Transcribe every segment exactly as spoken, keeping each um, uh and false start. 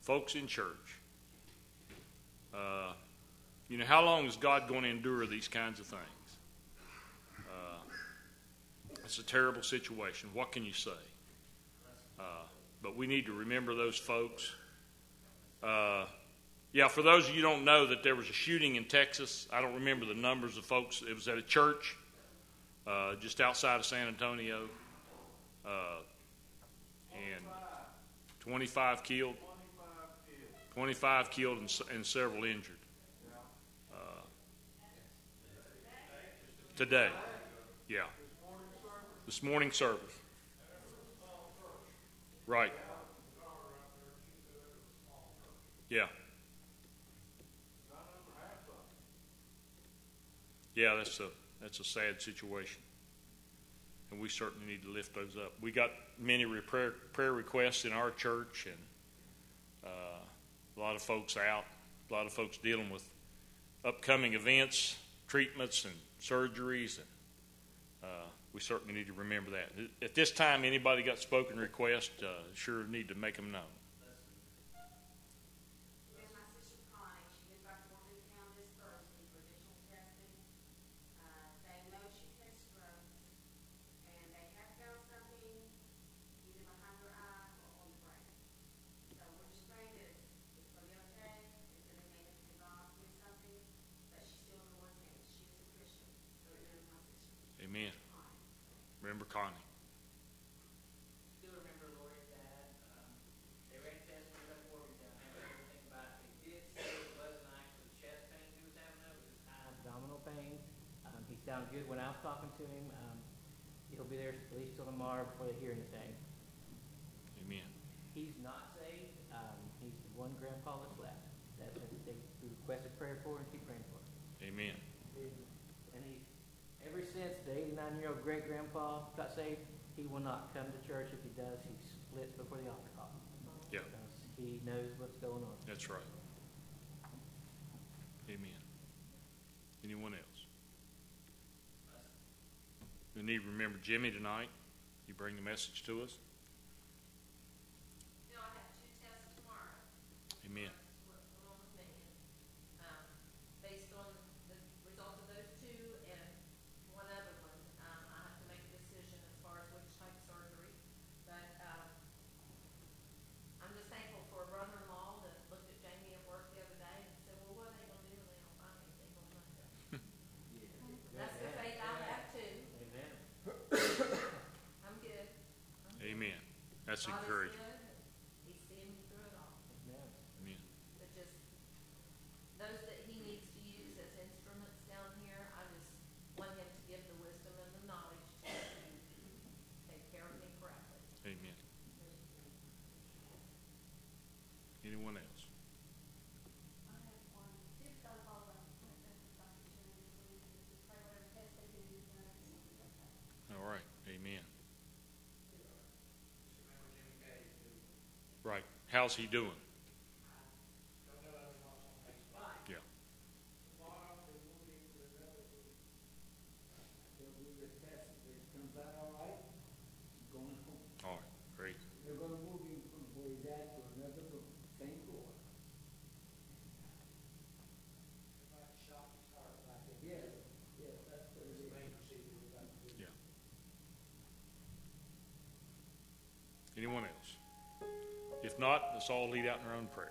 folks in church. Uh, you know, how long is God going to endure these kinds of things? Uh, it's a terrible situation. What can you say? Uh, but we need to remember those folks. Uh, yeah, for those of you who don't know that there was a shooting in Texas. I don't remember the numbers of folks. It was at a church uh, just outside of San Antonio. Uh, and twenty-five killed. twenty-five killed and, and several injured. Uh, today. Yeah. This morning service. Right. Yeah. Yeah, that's a that's a sad situation. And we certainly need to lift those up. We got many prayer, prayer requests in our church, and uh, a lot of folks out, a lot of folks dealing with upcoming events, treatments, and surgeries, and uh, we certainly need to remember that. At this time, anybody got spoken request, uh, sure need to make them known. Amen. Remember Connie. Still remember Lori and Dad. Um, they ran tests when we got Morgantown. I never ever think about it. They did say it wasn't actually chest pain he was having, though. It was high abdominal pain. Um, he sounded good when I was talking to him. Um, he'll be there at least till tomorrow before they hear anything. Amen. He's not saved. Um, he's the one grandpa that's left. That they requested prayer for and keep praying for. Amen. And he, ever since the eighty-nine-year-old great-grandpa got saved, he will not come to church. If he does, he splits before the altar call. Yeah. Because he knows what's going on. That's right. Amen. Anyone else? We need to remember Jimmy tonight. You bring the message to us. No, I have two tests tomorrow. Amen. What's going on with me? Um, based on the result of those two and one other one, um, I have to make a decision as far as which type of surgery. But um, I'm just thankful for a brother-in-law that looked at Jamie at work the other day and said, well, what are they going to do when they don't find anything on Monday? That's the faith I have too. Amen. I'm good. I'm good. Amen. That's God is encouraging. good. He's seeing me through it all. Amen. Amen. But just those that he needs to use as instruments down here, I just want him to give the wisdom and the knowledge to take care of me correctly. Amen. Anyone else? I have one. Steve's got a follow up appointment with Doctor Sherry this week. Just pray whatever test they do, then everything will be okay. All right. Amen. Right. How's he doing? Yeah. Tomorrow, they're moving to another room. They'll do the test. If it comes out all right, he's going home. All right. Great. They're gonna move him from where he's at to another room, same floor. Like a shock and start. Like a, yes, yes, that's what it is. Main procedure we got to do. Yeah. Anyone else? If not, let's all lead out in our own prayer.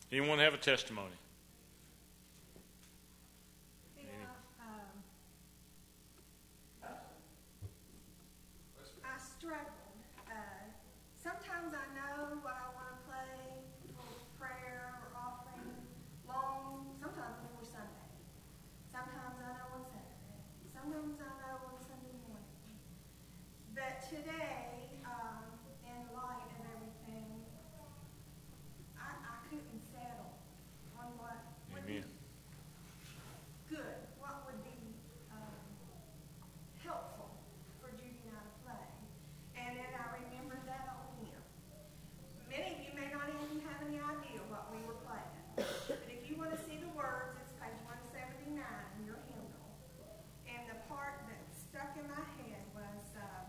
Anyone have a testimony? Yeah, um, I struggled. Uh, sometimes I know what I want to play for prayer or offering long, sometimes before Sunday. Sometimes I know on Saturday. Sometimes I know on Sunday morning. But today, um, in light of everything, I, I couldn't settle on what would be Amen. good, what would be um, helpful for Judy and I to play. And then I remembered that old hymn. Many of you may not even have any idea what we were playing. But if you want to see the words, it's page one seventy-nine in your hymnal. And the part that stuck in my head was um,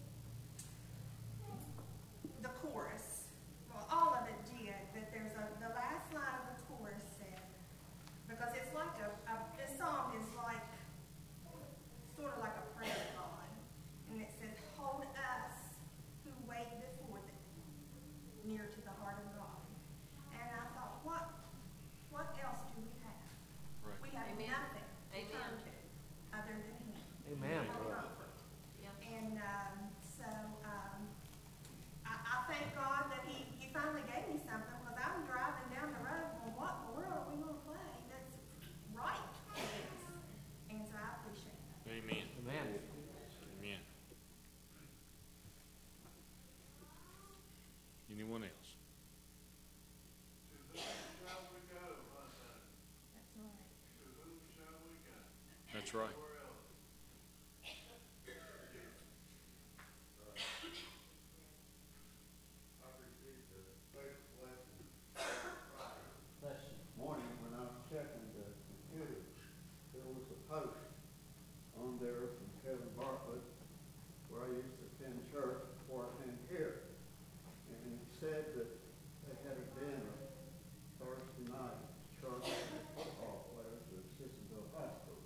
the chorus. Well, all of it did, but there's a, the last line of the chorus said, because it's like a, a this song is like, sort of like a prayer to God. And it says, hold us who wait before thee, near to the heart of God. And I thought, what, what else do we have? Right. We have Amen. nothing to Amen. turn to other than Him. Amen. No comfort. Yeah. And um, so um, I, I thank God that he, he finally gave me something, because I'm driving down the road going, what in the world are we going to play that's right for this? And so I appreciate that. Amen. Amen. Amen. Anyone else? That's right. That's right. Morning, when I was checking the computer, there was a post on there from Kevin Bartlett, where I used to attend church before I came here. And he said that they had a dinner Thursday night, church football players at Sissonville High School.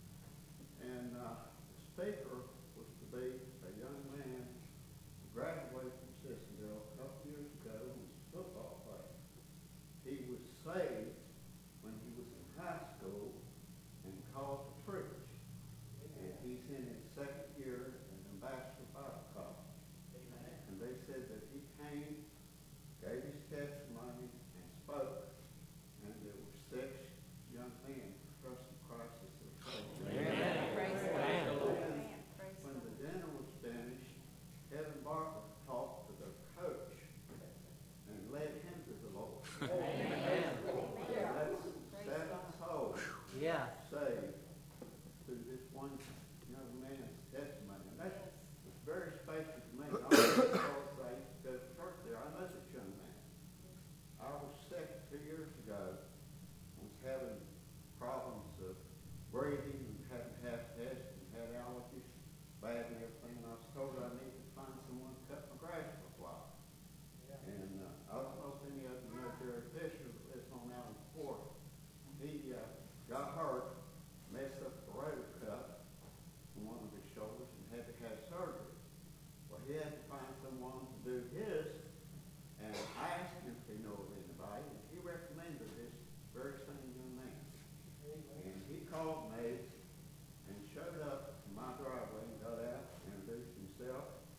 And uh, the speaker was to be a young man who graduated from Sissonville a couple years ago and was a football player. He was saved when he was in high school and called to preach. And he's in his second year at Ambassador Bible College. And they said that he came, gave his testimony, and spoke. And there were six young men who trusted Christ as their Savior. Praise Amen. God. And when the dinner was finished, Kevin Bartlett talked to their coach and led him to the Lord. Amen. That's seven souls Yeah. saved through this one young man's testimony. And that was very special to me. Not only because I used to go to church there, I know this young man. I was sick two years ago. I was having problems of breathing and had to have tests and had allergies, bad and everything. And I was told I needed to find someone to cut my grass for a while. And uh, I don't know if any of you know Jerry Fisher that lives on Allen Ford. He uh, got hurt, messed up the rotor cuff on one of his shoulders and had to have surgery. Well, he had to find someone to do his, and I asked him if he knew of anybody, and he recommended this very same young man. And he called me and showed up to my driveway and got out, introduced himself,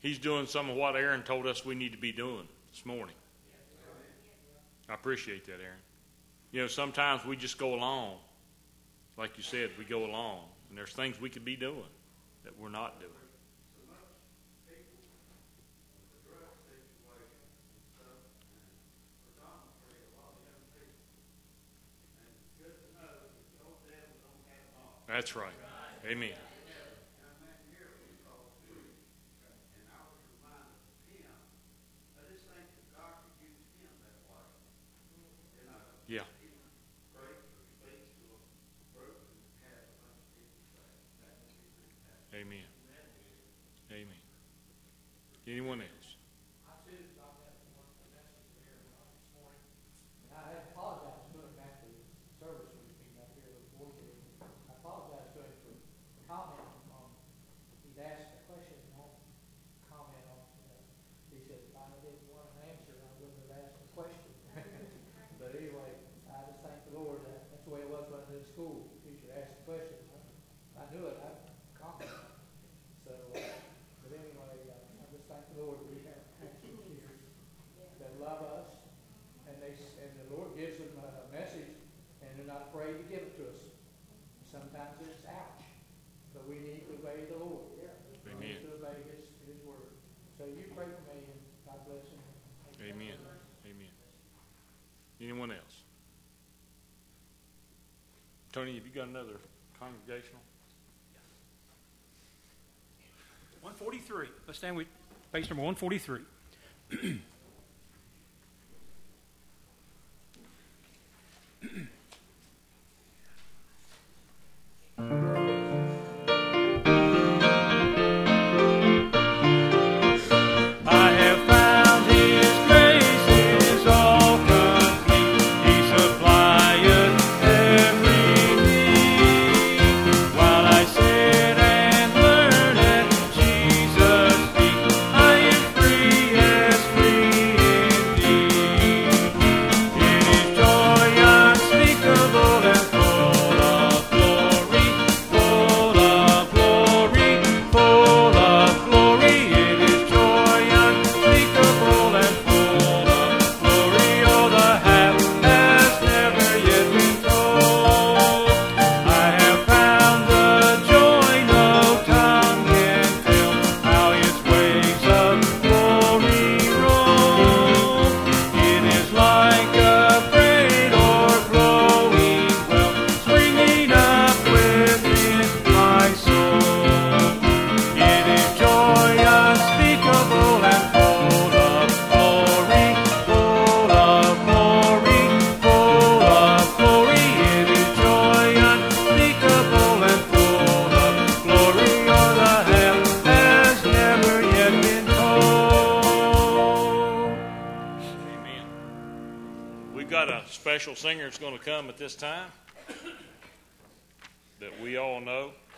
He's doing some of what Aaron told us we need to be doing this morning. I appreciate that, Aaron. You know, sometimes we just go along. Like you said, we go along. And there's things we could be doing that we're not doing. That's right. Amen. Yeah. Amen. Amen. Anyone else? I too got that from one of the messages there this morning. And I had apologized to him after the service when he came up here before to him. I apologized to him for commenting on, he'd asked a question and won't comment on, uh, he said, if I didn't want an answer, I wouldn't have asked the question. But anyway, I just thank the Lord that that's the way it was when I was in school. The teacher asked the question. I knew it. I commented. So, uh, but anyway, uh, I just thank the Lord we have actual teachers that love us, and they and the Lord gives them a message, and they're not afraid to give it to us. Sometimes it's ouch, but we need to obey the Lord. Amen. We need to obey His His word. So you pray for me, and God bless him. Amen. Amen. Anyone else? Tony, have you got another congregational? one forty-three. Let's stand with page number one forty-three. Special singer is going to come at this time that we all know.